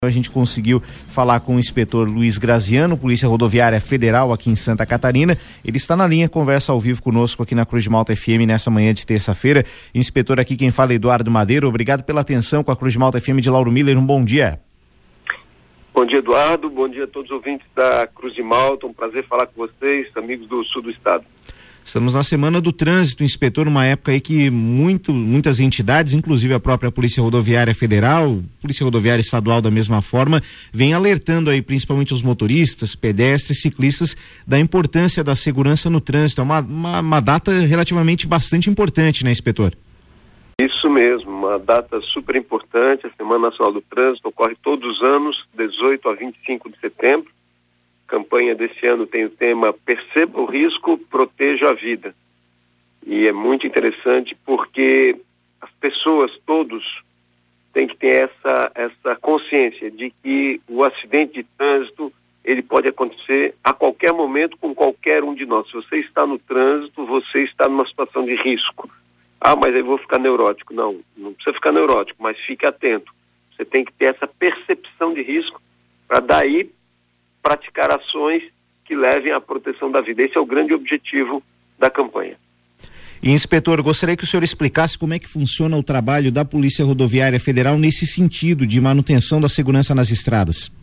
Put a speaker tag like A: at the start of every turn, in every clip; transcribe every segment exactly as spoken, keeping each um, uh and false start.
A: A gente conseguiu falar com o inspetor Luiz Graziano, Polícia Rodoviária Federal aqui em Santa Catarina. Ele está na linha, conversa ao vivo conosco aqui na Cruz de Malta F M nessa manhã de terça-feira. Inspetor, aqui quem fala é Eduardo Madeiro. Obrigado pela atenção com a Cruz de Malta F M de Lauro Miller. Um bom dia.
B: Bom dia, Eduardo. Bom dia a todos os ouvintes da Cruz de Malta. Um prazer falar com vocês, amigos do sul do estado.
A: Estamos na Semana do Trânsito, inspetor, numa época aí que muito, muitas entidades, inclusive a própria Polícia Rodoviária Federal, Polícia Rodoviária Estadual da mesma forma, vem alertando aí principalmente os motoristas, pedestres, ciclistas, da importância da segurança no trânsito. É uma, uma, uma data relativamente bastante importante, né, inspetor?
B: Isso mesmo, uma data super importante. A Semana Nacional do Trânsito ocorre todos os anos, dezoito a vinte e cinco de setembro. A campanha desse ano tem o tema Perceba o Risco, Proteja a Vida. E é muito interessante porque as pessoas, todos, têm que ter essa, essa consciência de que o acidente de trânsito, ele pode acontecer a qualquer momento com qualquer um de nós. Se você está no trânsito, você está numa situação de risco. Ah, mas eu vou ficar neurótico. Não, não precisa ficar neurótico, mas fique atento. Você tem que ter essa percepção de risco para daí praticar ações que levem à proteção da vida. Esse é o grande objetivo da campanha.
A: E, inspetor, gostaria que o senhor explicasse como é que funciona o trabalho da Polícia Rodoviária Federal nesse sentido de manutenção da segurança nas estradas.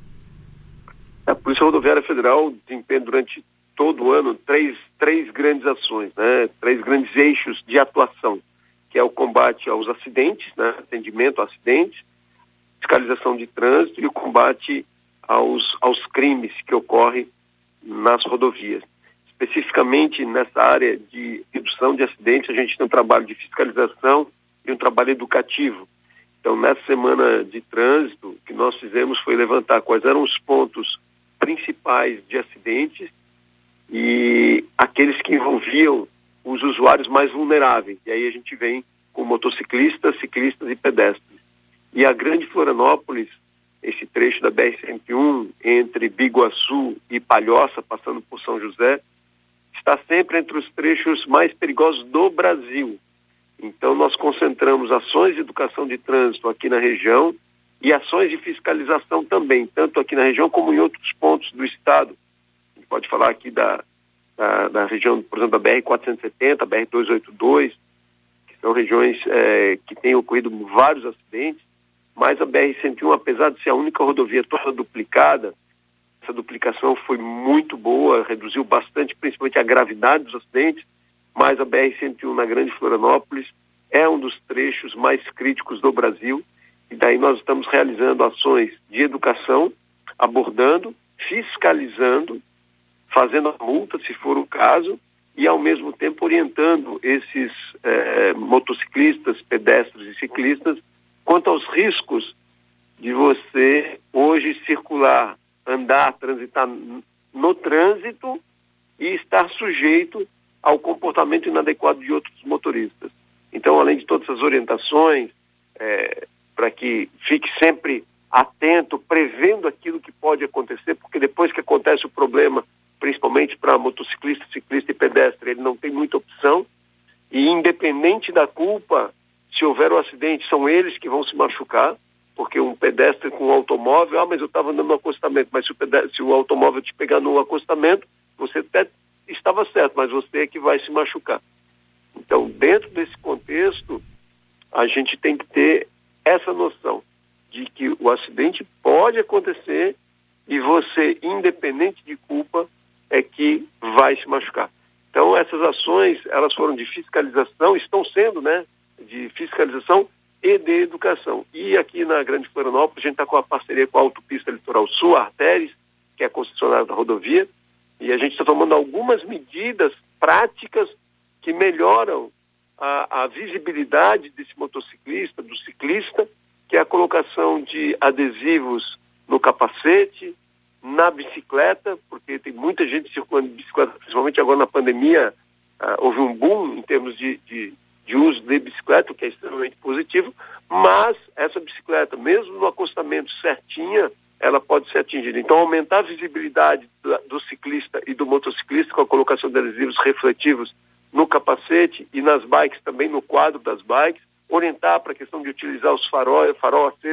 B: A Polícia Rodoviária Federal desempenha durante todo o ano três, três grandes ações, né? Três grandes eixos de atuação, que é o combate aos acidentes, né? Atendimento a acidentes, fiscalização de trânsito e o combate aos, aos crimes que ocorrem nas rodovias. Especificamente nessa área de redução de acidentes, a gente tem um trabalho de fiscalização e um trabalho educativo. Então, nessa semana de trânsito, o que nós fizemos foi levantar quais eram os pontos principais de acidentes e aqueles que envolviam os usuários mais vulneráveis. E aí a gente vem com motociclistas, ciclistas e pedestres. E a Grande Florianópolis, esse trecho da B R cento e um, entre Biguaçu e Palhoça, passando por São José, está sempre entre os trechos mais perigosos do Brasil. Então nós concentramos ações de educação de trânsito aqui na região e ações de fiscalização também, tanto aqui na região como em outros pontos do estado. A gente pode falar aqui da, da, da região, por exemplo, da B R quatrocentos e setenta, B R duzentos e oitenta e dois, que são regiões é, que têm ocorrido vários acidentes, mas a B R cento e um, apesar de ser a única rodovia toda duplicada, essa duplicação foi muito boa, reduziu bastante, principalmente a gravidade dos acidentes, mas a B R cento e um na Grande Florianópolis é um dos trechos mais críticos do Brasil, e daí nós estamos realizando ações de educação, abordando, fiscalizando, fazendo a multa, se for o caso, e ao mesmo tempo orientando esses eh, motociclistas, pedestres e ciclistas quanto aos riscos de você hoje circular, andar, transitar no trânsito e estar sujeito ao comportamento inadequado de outros motoristas. Então, além de todas essas orientações, é, para que fique sempre atento, prevendo aquilo que pode acontecer, porque depois que acontece o problema, principalmente para motociclista, ciclista e pedestre, ele não tem muita opção, e independente da culpa, se houver um acidente, são eles que vão se machucar, porque um pedestre com um automóvel, ah, mas eu estava andando no acostamento, mas se o, pedestre, se o automóvel te pegar no acostamento, você até estava certo, mas você é que vai se machucar. Então, dentro desse contexto, a gente tem que ter essa noção de que o acidente pode acontecer e você, independente de culpa, é que vai se machucar. Então, essas ações, elas foram de fiscalização, estão sendo, né, de fiscalização e de educação. E aqui na Grande Florianópolis, a gente está com a parceria com a Autopista Litoral Sul, a Artéries, que é a concessionária da rodovia, e a gente está tomando algumas medidas práticas que melhoram a, a visibilidade desse motociclista, do ciclista, que é a colocação de adesivos no capacete, na bicicleta, porque tem muita gente circulando de bicicleta, principalmente agora na pandemia, uh, houve um boom em termos de, de de uso de bicicleta, o que é extremamente positivo, mas essa bicicleta, mesmo no acostamento certinha, ela pode ser atingida. Então, aumentar a visibilidade do, do ciclista e do motociclista com a colocação de adesivos refletivos no capacete e nas bikes, também no quadro das bikes, orientar para a questão de utilizar os farol, farol aceso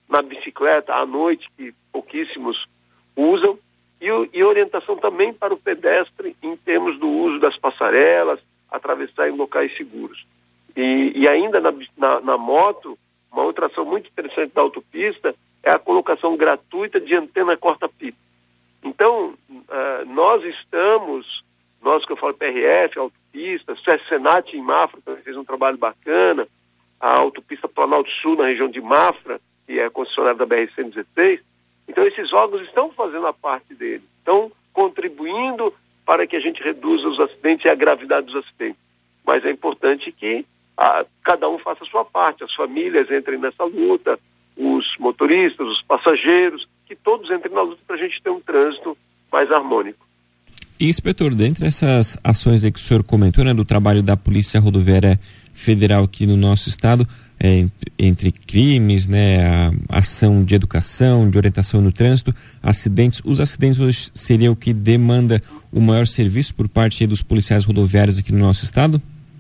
B: na bicicleta à noite, que pouquíssimos usam, e, e orientação também para o pedestre em termos do uso das passarelas, atravessar em locais seguros. E, e ainda na, na, na moto, uma outra ação muito interessante da autopista é a colocação gratuita de antena corta-pipa. Então, uh, nós estamos, nós que eu falo P R F, autopista, Senat em Mafra também fez um trabalho bacana, a autopista Planalto Sul na região de Mafra, que é a concessionária da B R cento e dezesseis. Então, esses órgãos estão fazendo a parte deles, estão contribuindo para que a gente reduza os acidentes e a gravidade dos acidentes. Mas é importante que a, cada um faça a sua parte, as famílias entrem nessa luta, os motoristas, os passageiros, que todos entrem na luta para a gente ter um trânsito mais harmônico.
C: E, inspetor, dentre essas ações aí que o senhor comentou, né, do trabalho da Polícia Rodoviária Federal aqui no nosso estado, é, entre crimes, né, a ação de educação, de orientação no trânsito, acidentes, os acidentes hoje seria o que demanda o maior serviço por parte aí dos policiais rodoviários aqui no nosso estado?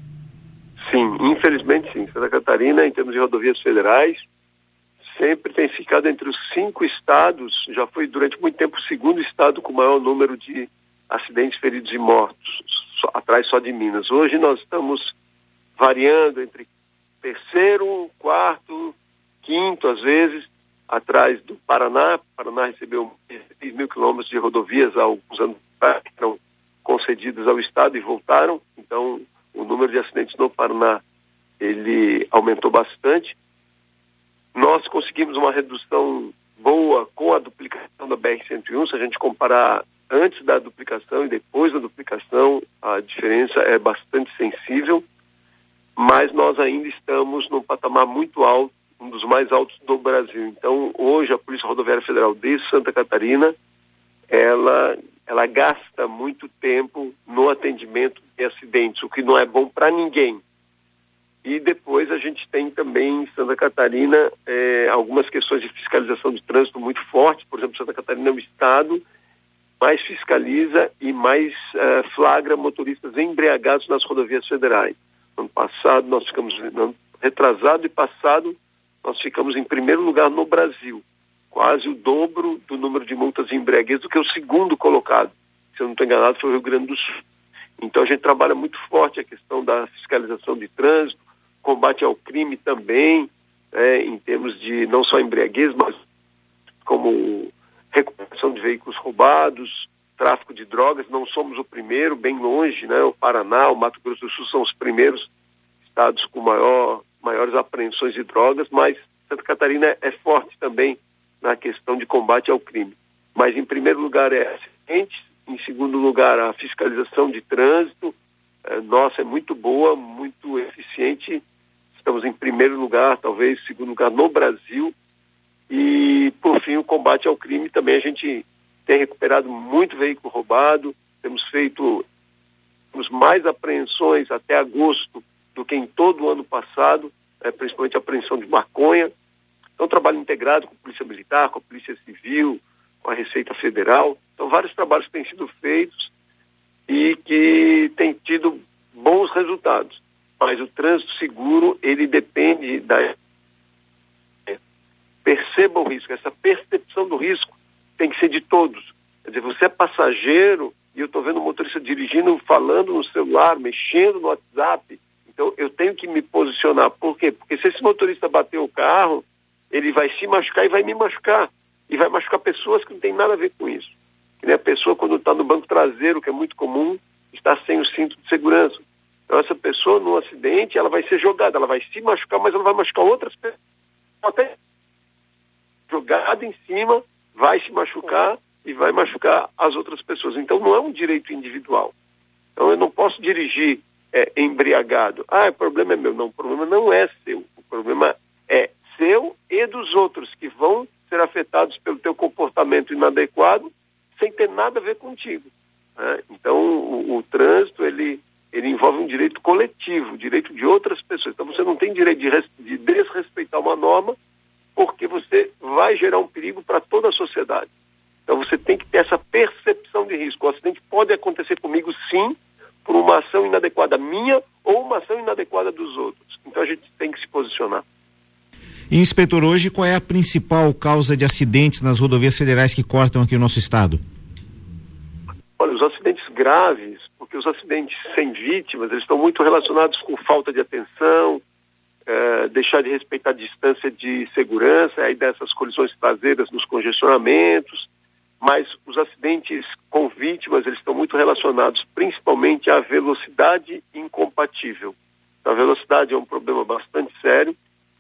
B: Sim, infelizmente sim. Santa Catarina, em termos de rodovias federais, sempre tem ficado entre os cinco estados, já foi durante muito tempo o segundo estado com o maior número de acidentes, feridos e mortos, só, atrás só de Minas. Hoje nós estamos variando entre terceiro, quarto, quinto, às vezes, atrás do Paraná. O Paraná recebeu seis mil quilômetros de rodovias há alguns anos atrás, que foram concedidas ao estado e voltaram. Então, o número de acidentes no Paraná, ele aumentou bastante. Nós conseguimos uma redução boa com a duplicação da B R cento e um. Se a gente comparar antes da duplicação e depois da duplicação, a diferença é bastante sensível, mas nós ainda estamos num patamar muito alto, um dos mais altos do Brasil. Então, hoje, a Polícia Rodoviária Federal de Santa Catarina, ela, ela gasta muito tempo no atendimento de acidentes, o que não é bom para ninguém. E depois a gente tem também em Santa Catarina eh, algumas questões de fiscalização de trânsito muito fortes. Por exemplo, Santa Catarina é o estado mais fiscaliza e mais eh, flagra motoristas embriagados nas rodovias federais. Ano passado nós ficamos, ano retrasado e passado, nós ficamos em primeiro lugar no Brasil. Quase o dobro do número de multas de embriaguez do que o segundo colocado. Se eu não estou enganado, foi o Rio Grande do Sul. Então a gente trabalha muito forte a questão da fiscalização de trânsito, combate ao crime também, é, em termos de não só embriaguez, mas como recuperação de veículos roubados, tráfico de drogas. Não somos o primeiro, bem longe, né? O Paraná, o Mato Grosso do Sul são os primeiros estados com maior, maiores apreensões de drogas, mas Santa Catarina é forte também na questão de combate ao crime. Mas em primeiro lugar é acidentes, em segundo lugar a fiscalização de trânsito, é, nossa, é muito boa, muito eficiente. Estamos em primeiro lugar, talvez segundo lugar no Brasil. E, por fim, o combate ao crime também. A gente tem recuperado muito veículo roubado, temos feito temos mais apreensões até agosto do que em todo o ano passado, é, principalmente a apreensão de maconha. Então, trabalho integrado com a Polícia Militar, com a Polícia Civil, com a Receita Federal. Então, vários trabalhos têm sido feitos e que têm tido bons resultados. Mas o trânsito seguro, ele depende da... Perceba o risco. Essa percepção do risco tem que ser de todos. Quer dizer, você é passageiro e eu estou vendo o motorista dirigindo, falando no celular, mexendo no WhatsApp. Então, eu tenho que me posicionar. Por quê? Porque se esse motorista bater o carro, ele vai se machucar e vai me machucar. E vai machucar pessoas que não tem nada a ver com isso. Que nem a pessoa, quando está no banco traseiro, que é muito comum, está sem o cinto de segurança. Então, essa pessoa, num acidente, ela vai ser jogada, ela vai se machucar, mas ela vai machucar outras pessoas. Até jogada em cima, vai se machucar e vai machucar as outras pessoas. Então, não é um direito individual. Então, eu não posso dirigir é, embriagado. Ah, o problema é meu. Não, o problema não é seu. O problema é seu e dos outros, que vão ser afetados pelo teu comportamento inadequado, sem ter nada a ver contigo. Né? Então, o, o trânsito, ele... ele envolve um direito coletivo, o direito de outras pessoas. Então você não tem direito de, res, de desrespeitar uma norma, porque você vai gerar um perigo para toda a sociedade. Então você tem que ter essa percepção de risco. O acidente pode acontecer comigo, sim, por uma ação inadequada minha ou uma ação inadequada dos outros. Então a gente tem que se posicionar.
A: E, inspetor, hoje qual é a principal causa de acidentes nas rodovias federais que cortam aqui o nosso estado?
B: Olha, os acidentes graves, porque os acidentes sem vítimas, eles estão muito relacionados com falta de atenção, é, deixar de respeitar a distância de segurança, aí dessas colisões traseiras nos congestionamentos, mas os acidentes com vítimas, eles estão muito relacionados principalmente à velocidade incompatível. A velocidade é um problema bastante sério.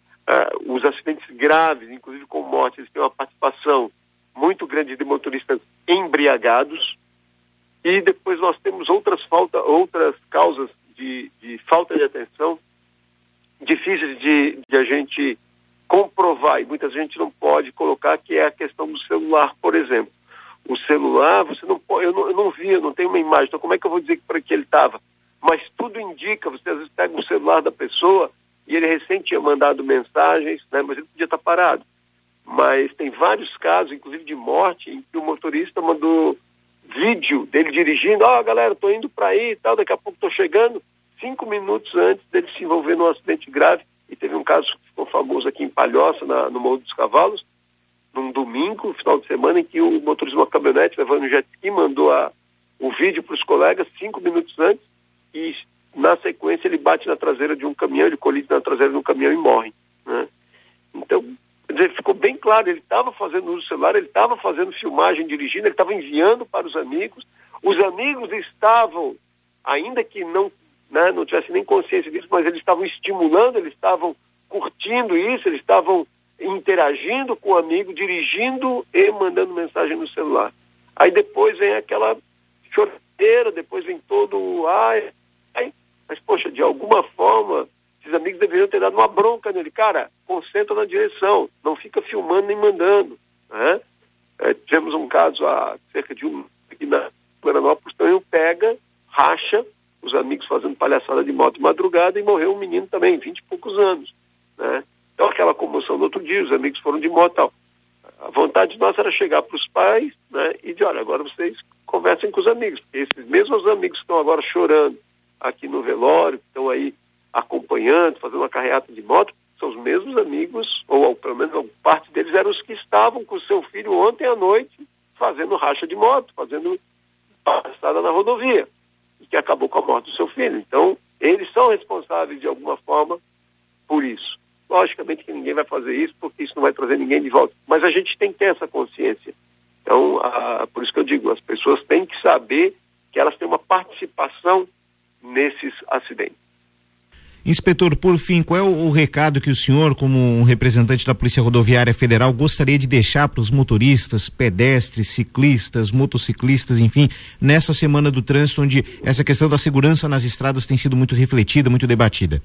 B: Uh, os acidentes graves, inclusive com morte, eles têm uma participação muito grande de motoristas embriagados. E depois nós temos outras, falta, outras causas de, de falta de atenção, difíceis de, de a gente comprovar, e muita gente não pode colocar, que é a questão do celular, por exemplo. O celular, você não pode, eu não, eu não vi, eu não tenho uma imagem, então como é que eu vou dizer que para que ele estava? Mas tudo indica, você às vezes pega o celular da pessoa e ele recém tinha mandado mensagens, né, mas ele podia estar parado. Mas tem vários casos, inclusive de morte, em que o motorista mandou vídeo dele dirigindo, ó, oh, galera, tô indo para aí e tal, daqui a pouco tô chegando, cinco minutos antes dele se envolver num acidente grave. E teve um caso que ficou famoso aqui em Palhoça, na, no Morro dos Cavalos, num domingo, final de semana, em que o motorista de uma caminhonete levando um jet ski mandou a, o vídeo para os colegas cinco minutos antes, e na sequência ele bate na traseira de um caminhão, ele colide na traseira de um caminhão e morre, né? Então, quer dizer, ficou bem claro, ele estava fazendo uso do celular, ele estava fazendo filmagem dirigindo, ele estava enviando para os amigos, os amigos estavam, ainda que não, né, não tivessem nem consciência disso, mas eles estavam estimulando, eles estavam curtindo isso, eles estavam interagindo com o amigo, dirigindo e mandando mensagem no celular. Aí depois vem aquela choradeira, depois vem todo o ai, ai, mas poxa, de alguma forma, esses amigos deveriam ter dado uma bronca nele. Cara, concentra na direção, não fica filmando nem mandando, né? É, tivemos um caso há cerca de um aqui na Florianópolis, então pega, racha, os amigos fazendo palhaçada de moto de madrugada, e morreu um menino também, vinte e poucos anos, né? Então aquela comoção no outro dia, os amigos foram de moto e tal. A vontade nossa era chegar para os pais, né, e de, olha, agora vocês conversem com os amigos, porque esses mesmos amigos que estão agora chorando aqui no velório, que estão aí acompanhando, fazendo uma carreata de moto, são os mesmos amigos, ou, ou pelo menos parte deles eram os que estavam com o seu filho ontem à noite fazendo racha de moto, fazendo passada na rodovia, e que acabou com a morte do seu filho. Então, eles são responsáveis de alguma forma por isso. Logicamente que ninguém vai fazer isso, porque isso não vai trazer ninguém de volta. Mas a gente tem que ter essa consciência. Então, a, por isso que eu digo, as pessoas têm que saber que elas têm uma participação nesses acidentes.
A: Inspetor, por fim, qual é o, o recado que o senhor, como um representante da Polícia Rodoviária Federal, gostaria de deixar para os motoristas, pedestres, ciclistas, motociclistas, enfim, nessa semana do trânsito, onde essa questão da segurança nas estradas tem sido muito refletida, muito debatida?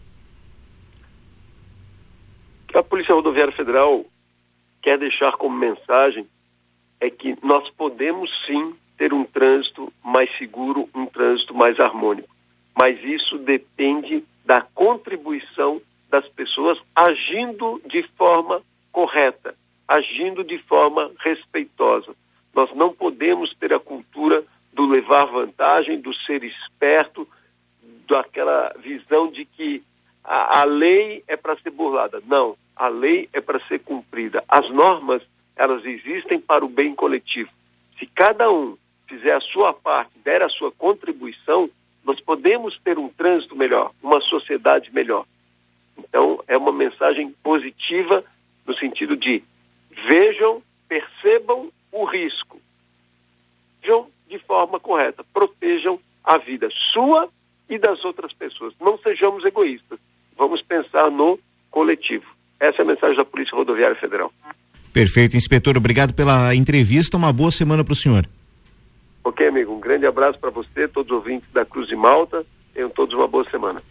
B: A Polícia Rodoviária Federal quer deixar como mensagem é que nós podemos sim ter um trânsito mais seguro, um trânsito mais harmônico, mas isso depende da contribuição das pessoas agindo de forma correta, agindo de forma respeitosa. Nós não podemos ter a cultura do levar vantagem, do ser esperto, daquela visão de que a, a lei é para ser burlada. Não, a lei é para ser cumprida. As normas, elas existem para o bem coletivo. Se cada um fizer a sua parte, der a sua contribuição, nós podemos ter um trânsito melhor, uma sociedade melhor. Então, é uma mensagem positiva no sentido de vejam, percebam o risco. Vejam de forma correta, protejam a vida sua e das outras pessoas. Não sejamos egoístas, vamos pensar no coletivo. Essa é a mensagem da Polícia Rodoviária Federal.
A: Perfeito, inspetor, obrigado pela entrevista, uma boa semana para o senhor.
B: Ok, amigo, um grande abraço para você, todos os ouvintes da Cruz de Malta, tenham todos uma boa semana.